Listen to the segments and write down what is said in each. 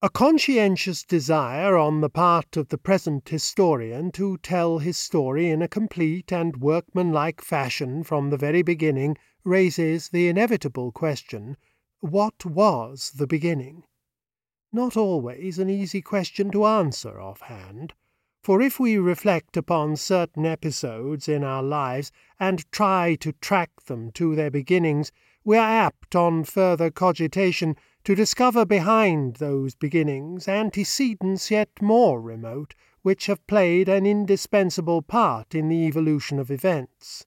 A conscientious desire on the part of the present historian to tell his story in a complete and workmanlike fashion from the very beginning raises the inevitable question, what was the beginning? Not always an easy question to answer offhand, for if we reflect upon certain episodes in our lives and try to track them to their beginnings, we are apt, on further cogitation, to discover behind those beginnings antecedents yet more remote, which have played an indispensable part in the evolution of events.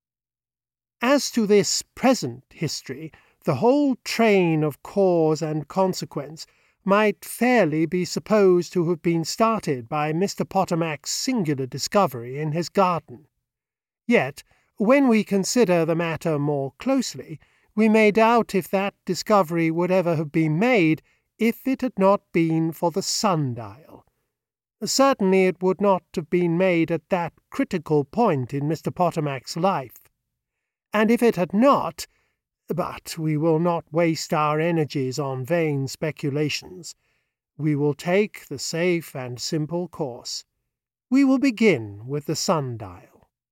As to this present history, the whole train of cause and consequence might fairly be supposed to have been started by Mr. Pottermac's singular discovery in his garden. Yet, when we consider the matter more closely, we may doubt if that discovery would ever have been made if it had not been for the sundial. Certainly it would not have been made at that critical point in Mr. Pottermac's life. And if it had not, but we will not waste our energies on vain speculations. We will take the safe and simple course. We will begin with the sundial.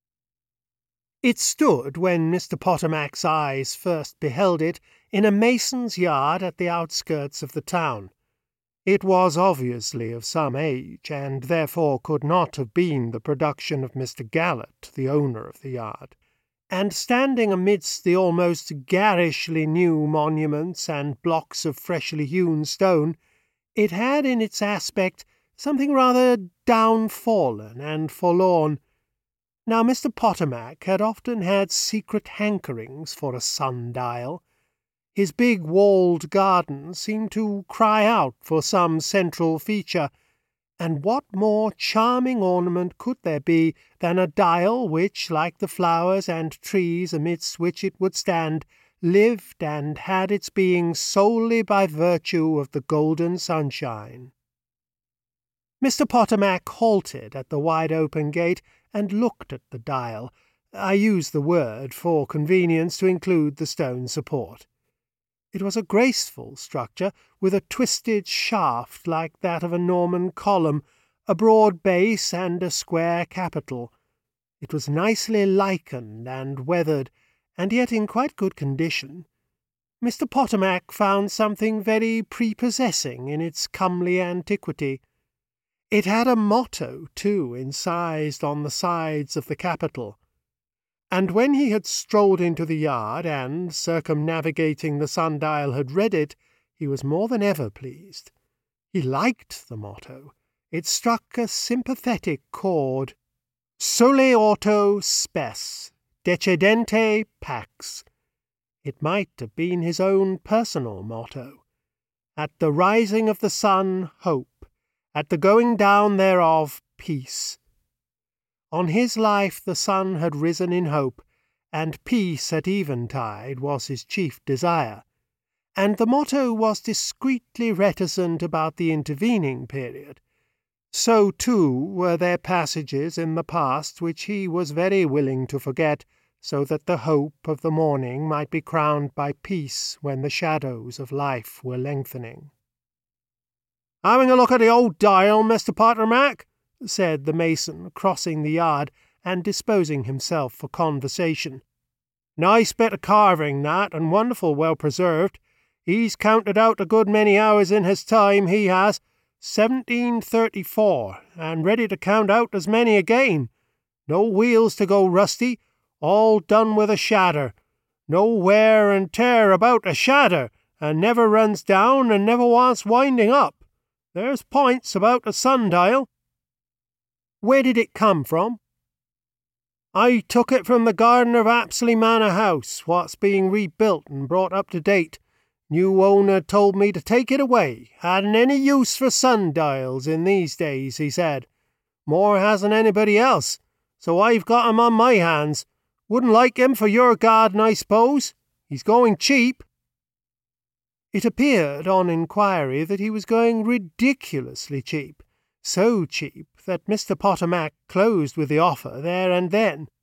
It stood, when Mr. Pottermac's eyes first beheld it, in a mason's yard at the outskirts of the town. It was obviously of some age, and therefore could not have been the production of Mr. Gallett, the owner of the yard. And standing amidst the almost garishly new monuments and blocks of freshly hewn stone, it had in its aspect something rather downfallen and forlorn. Now Mr. Pottermac had often had secret hankerings for a sundial. His big walled garden seemed to cry out for some central feature, and what more charming ornament could there be than a dial which, like the flowers and trees amidst which it would stand, lived and had its being solely by virtue of the golden sunshine? Mr. Pottermac halted at the wide-open gate and looked at the dial. I use the word for convenience to include the stone support. It was a graceful structure, with a twisted shaft like that of a Norman column, a broad base, and a square capital. It was nicely lichened and weathered, and yet in quite good condition. Mr. Pottermac found something very prepossessing in its comely antiquity. It had a motto, too, incised on the sides of the capital. And when he had strolled into the yard and, circumnavigating the sundial, had read it, he was more than ever pleased. He liked the motto. It struck a sympathetic chord. Sole auto spes, decedente pax. It might have been his own personal motto. At the rising of the sun, hope. At the going down thereof, peace. On his life the sun had risen in hope, and peace at eventide was his chief desire, and the motto was discreetly reticent about the intervening period. So, too, were there passages in the past which he was very willing to forget, so that the hope of the morning might be crowned by peace when the shadows of life were lengthening. "Having a look at the old dial, Mr. Pottermac?" said the mason, crossing the yard and disposing himself for conversation. "Nice bit of carving, that, and wonderful well preserved. He's counted out a good many hours in his time, he has, 1734, and ready to count out as many again. No wheels to go rusty, all done with a shadder. No wear and tear about a shadder, and never runs down and never wants winding up. There's points about a sundial." "Where did it come from?" "I took it from the gardener of Apsley Manor House, what's being rebuilt and brought up to date. New owner told me to take it away. Hadn't any use for sundials in these days, he said. More hasn't anybody else, so I've got him on my hands. Wouldn't like him for your garden, I suppose? He's going cheap." It appeared on inquiry that he was going ridiculously cheap, so cheap that Mr. Pottermac closed with the offer there and then.